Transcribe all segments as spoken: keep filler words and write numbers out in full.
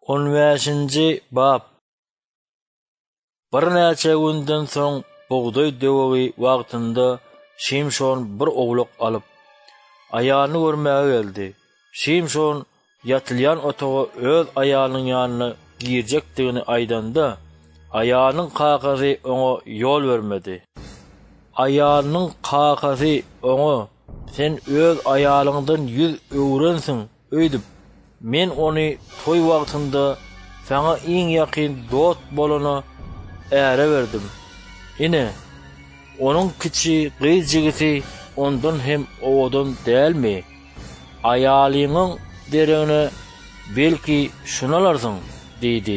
on beşinji bab. Bir näçe günden soň buğday döwegi wagtynda Şimşon bir ogluk alyp aýalyny görmäge geldi. Şimşon ýatylýan otaga öz aýalynyň ýanyna girjekdigini aýdanda, aýalynyň kakasy oňa ýol bermedi. Aýalynyň kakasy oňa "Sen öz aýalyňdan ýüz öwrensiň" öýdüp, "Men ony toý wagtynda sana iň ýakyn dost bolana äre berdim. Ine, onuň kiçi gyz jigiti ondan hem owadan dälmi? Aýalynyň deregine belki şunalarsyň" diýdi.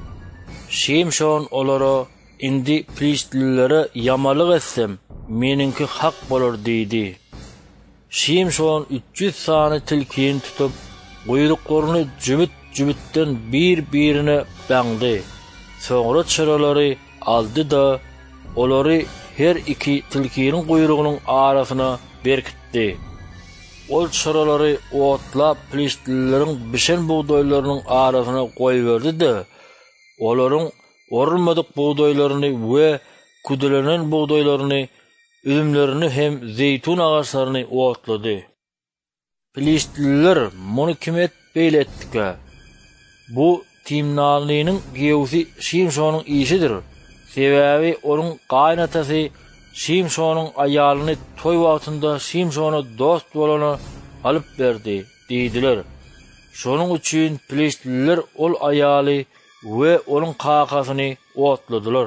Şimşon olara "Indi Filistinlilere ýamalyk etsem, meniňki hak bolar" diýdi. Şimşon üç yüz sany tilkiň tutup, guyruklaryny jübit-jübitten bir-birine baňdy. Soňra çyralary aldy da olary her iki tilkiň guyrugynyň arasyna berkitdi. Ol çyralary otlap Filistinlileriň bişen buğdaýlarynyň arasyna goýberdi de, olaryň orulmadyk buğdaýlaryny we küdülenen buğdaýlaryny, üzümlerini hem zeytun ağaçlaryny otlady. Filistinliler muny kim etbeýle etdike? Bu Timnalynyň gewsi Şimşonyň işidir. Sebäbi onuň gaýnatasy Şimşonyň aýalyny toý wagtynda Şimşona dost bolana alyp berdi, diýdiler. Şonuň üçin Filistinliler ol aýaly we onuň kakasyny otladylar.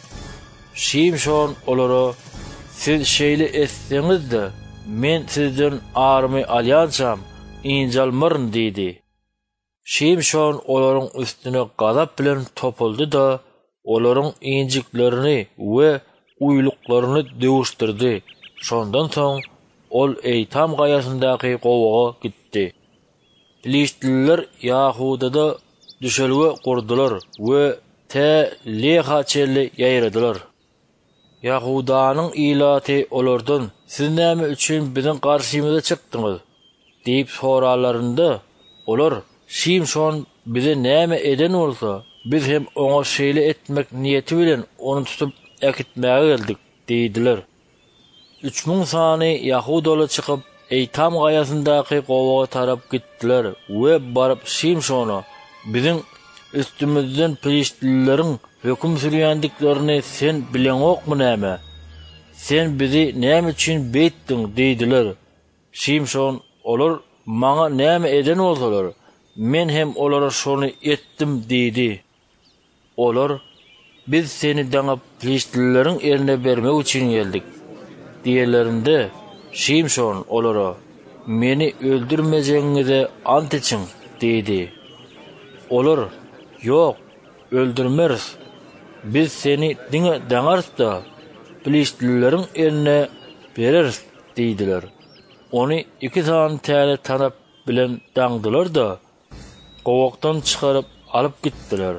Şimşon olara "Siz şeýle etseňiz-de, men sizden army alýançam, injalmyryn" diýdi. Şimşon olaryň üstüne gazap bilen topuldy da, olaryň injiklerini we uýluklaryny döwüşdirdi. Şondan soň ol Eytam gaýasyndaky gowaga gitdi. Filistinliler Ýahudada düşelge kurdular we te Leha çelli ýaýradylar. Yahudanyň ilaty olardan "Siz näme üçin biziň garşymyza çykdyňyz?" diýip soralarynda, olar "Şimşon bize näme eden bolsa, biz hem oňa şeýle etmek niýeti bilen onu tutup äkitmäge geldik" diýdiler. üç müň sany Yahudaly çykyp Eytam gaýasyndaky gowaga tarap gitdiler we baryp Şimşona "Biziň üstümizden Filistinlileriň höküm sürýändiklerini sen bileňokmy näme? Sen bizi näme üçin beýtdiň?" diýdiler. Şimşon "Olar maňa näme eden bolsalar, men hem olara şonu etdim" diýdi. Olar "Biz seni daňyp Filistinlileriň eline bermek üçin geldik" diýerlerinde, Şimşon olara "Meni öldürmejeňize ant içiň" diýdi. Olar "Ýok, öldürmeriz. Biz seni diňe daňarys da Filistinlileriň eline bereriz" diýdiler. Ony iki sany täze tanap bilen daňdylar da gowakdan çykaryp alyp gitdiler.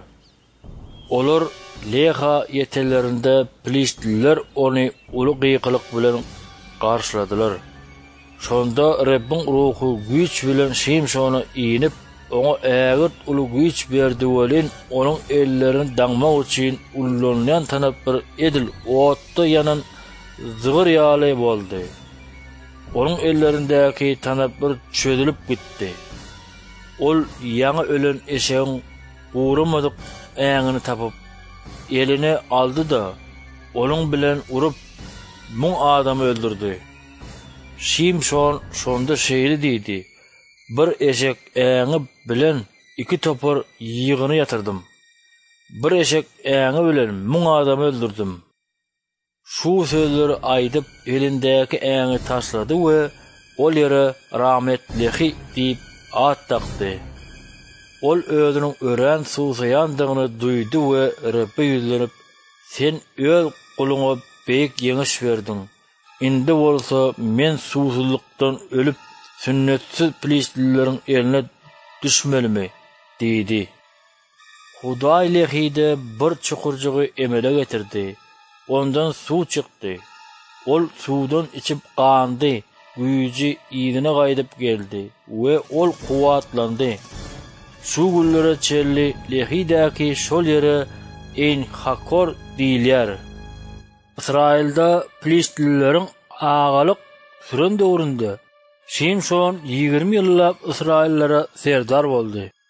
Olar Leha ýetelerinde Filistinliler ony uly gıykylyk bilen garşyladylar. Şonda Rabbiň ruhy güýç bilen Şimşona iňip, oňa ägir uly güýç berdi welin onuň ellerini daňmak üçin ullanýan tanap bir edil otda ýanan zygyr ýaly boldy. Onuň ellerindäki tanap bir çödülüp gitdi. Ol ýaňy ölen eşegiň uğramadyk äňini tapyp eline aldy da onuň bilen urup müň adamy öldürdi. Şimşon şonda şeýle diýdi: "Bir eşek äňi bilen iki topar ýygyny ýatyrdym. Bir eşek äňi bilen müň adamy öldürdim." Şu sözleri aýdyp elindäki äňi taşlady we ol ýere rahmetlihi diýip at takdy. Ol özüniň ören susaýandygyny duýdy we Rabbi ýüzlenip "Sen öz guluňa beýik ýeňiş berdiň. Indi bolsa men susuzlukdan ölüp sünnetsiz Filistinlileriň eline düşmelimi?" diýdi. Hudaý lehide bir çukurjygy emele getirdi. Ondan su çykdy. Ol suwdan içip gandy, güýji ýygyna gaýdyp geldi we ol kuwatlandy. Şu güllere çelli Lehidäki şol yere En Hakkor diýilýär. Israilda Filistinlilerin agalyk süren döwründe Şimşon ýygrimi ýyllap Israillere serdar boldy.